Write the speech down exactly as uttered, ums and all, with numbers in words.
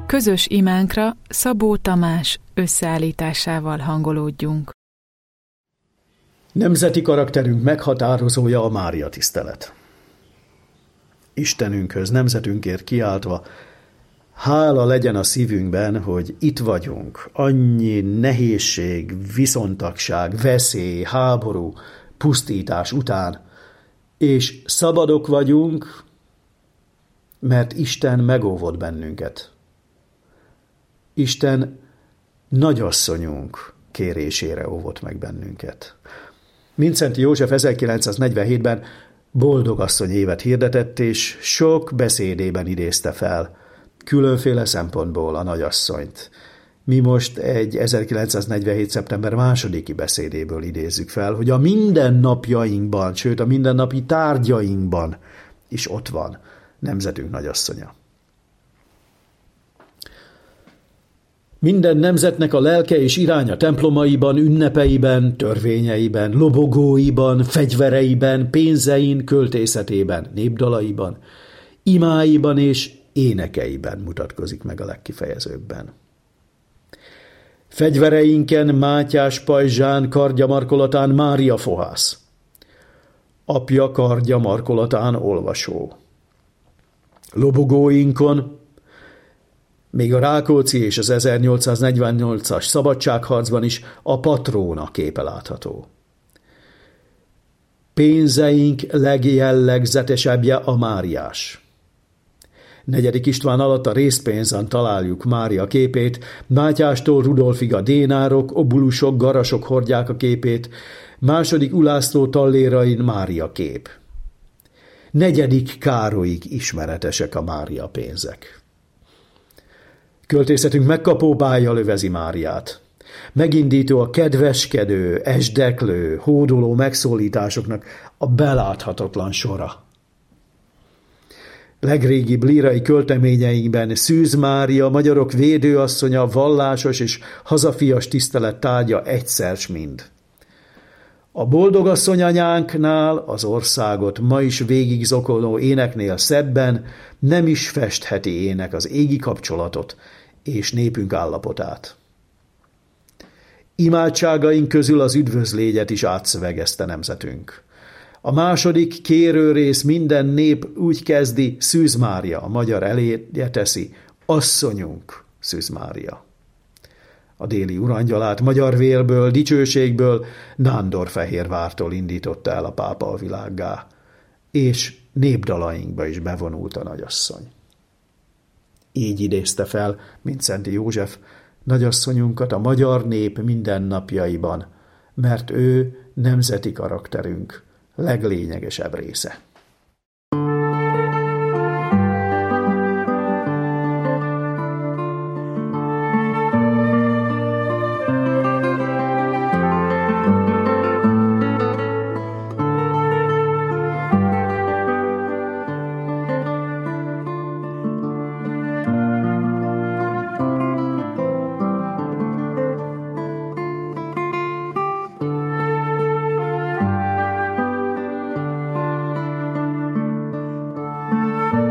Közös imánkra Szabó Tamás összeállításával hangolódjunk. Nemzeti karakterünk meghatározója a Mária tisztelet. Istenünkhöz, nemzetünkért kiáltva, hála legyen a szívünkben, hogy itt vagyunk, annyi nehézség, viszontagság, veszély, háború, pusztítás után, és szabadok vagyunk, mert Isten megóvott bennünket. Isten nagyasszonyunk kérésére óvott meg bennünket. Mindszenty József ezerkilencszáznegyvenhétben boldogasszony évet hirdetett, és sok beszédében idézte fel különféle szempontból a nagyasszonyt. Mi most egy ezerkilencszáznegyvenhét. szeptember másodiki beszédéből idézzük fel, hogy a mindennapjainkban, sőt a mindennapi tárgyainkban is ott van nemzetünk nagyasszonya. Minden nemzetnek a lelke és iránya templomaiban, ünnepeiben, törvényeiben, lobogóiban, fegyvereiben, pénzein, költészetében, népdalaiban, imáiban és énekeiben mutatkozik meg a legkifejezőbben. Fegyvereinken Mátyás pajzsán, kardja markolatán Mária fohász, apja kardja markolatán olvasó. Lobogóinkon még a Rákóczi és az ezernyolcszáznegyvennyolcas szabadságharcban is a patróna képe látható. Pénzeink legjellegzetesebbje a Máriás. Negyedik István alatt a részpénzen találjuk Mária képét, Mátyástól Rudolfig a dénárok, obulusok, garasok hordják a képét, második Ulászló tallérain Mária kép. Negyedik Károlyig ismeretesek a Mária pénzek. Költészetünk megkapóbája övezi Máriát. Megindító a kedveskedő, esdeklő, hódoló megszólításoknak a beláthatatlan sora. Legrégibb lírai költeményeinkben Szűz Mária, magyarok védőasszonya, vallásos és hazafias tisztelet tárgya egyszer s mind. A boldogasszony anyánknál az országot ma is végig zokoló éneknél szebben nem is festheti ének az égi kapcsolatot és népünk állapotát. Imádságaink közül az üdvözlégyet is átszövegezte nemzetünk. A második kérőrész minden nép úgy kezdi, Szűz Mária, a magyar eléje teszi, asszonyunk Szűz Mária. A déli urangyalát magyar vérből, dicsőségből, Nándorfehérvártól indította el a pápa a világgá, és népdalainkba is bevonult a nagyasszony. Így idézte fel Mindszenty József nagyasszonyunkat a magyar nép mindennapjaiban, mert ő nemzeti karakterünk leglényegesebb része. Thank you.